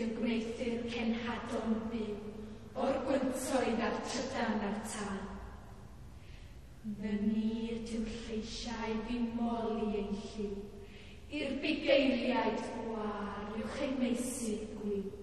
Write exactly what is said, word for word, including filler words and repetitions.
yn gwneithio'r cenhadon byw, o'r gwyntoedd a'r trydan a'r tân. Fy ni ydyw'r lleisiau fi moli ein lliw, i'r bugeiliaid gwar uwch ei meysydd gwyn.